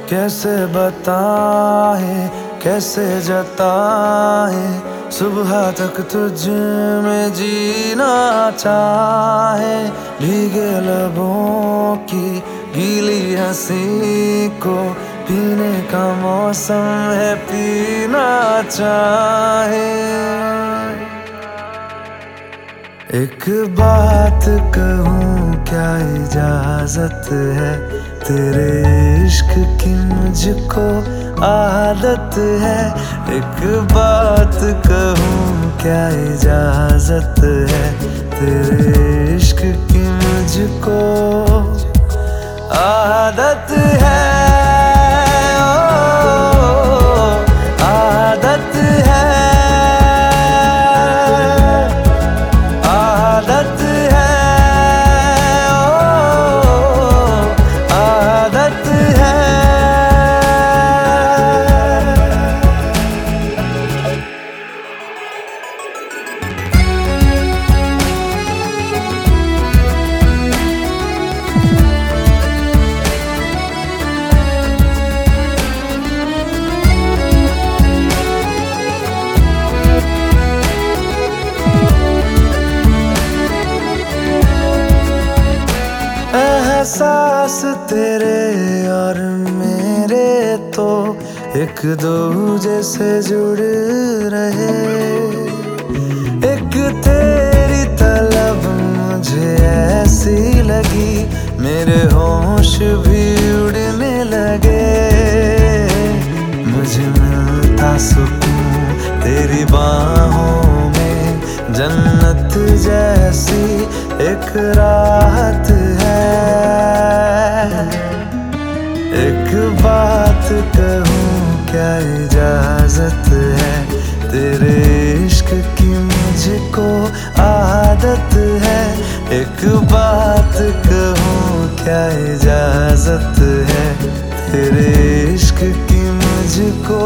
कैसे बताए कैसे जताए, सुबह तक तुझ में जीना चाहे। भीगे लबों की गीली हंसी को पीने का मौसम है, पीना चाहे। एक बात कहूँ क्या इजाजत है, तेरे इश्क की मुझको आदत है। एक बात कहूँ क्या इजाजत है, तेरे इश्क की मुझको आदत है। एहसास तेरे और मेरे तो एक दूजे से जुड़ रहे। एक तेरी तलब मुझे ऐसी लगी, मेरे होश भी उड़ने लगे। मुझे मिलता सुकून तेरी बाहों में, जन्नत जैसी एक राहत है। एक बात कहूँ क्या इजाजत है, तेरे इश्क की मुझको आदत है। एक बात कहूँ क्या इजाजत है, तेरे इश्क की मुझको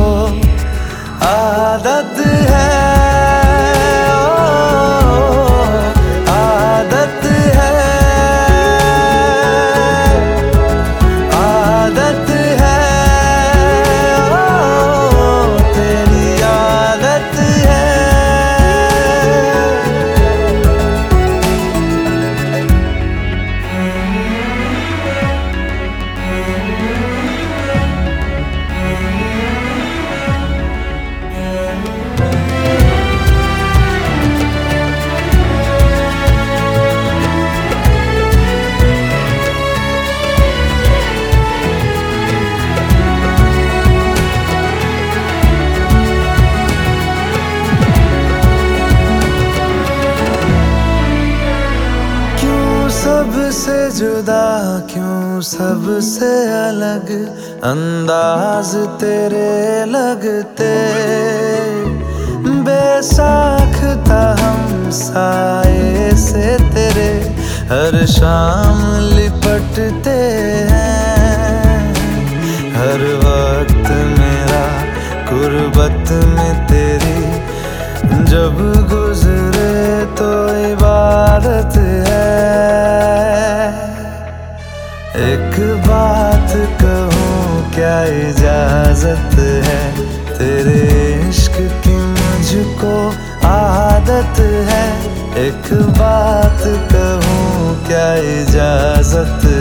आदत है। सबसे जुदा क्यों सबसे अलग अंदाज तेरे लगते। बेसाख्ता हम साए से तेरे हर शाम लिपटते हैं। हर वक्त मेरा गुर्बत में तेरी जब गुजरे तो इबादत है। एक बात कहूँ क्या इजाजत है, तेरे इश्क की मुझको आदत है। एक बात कहूँ क्या इजाजत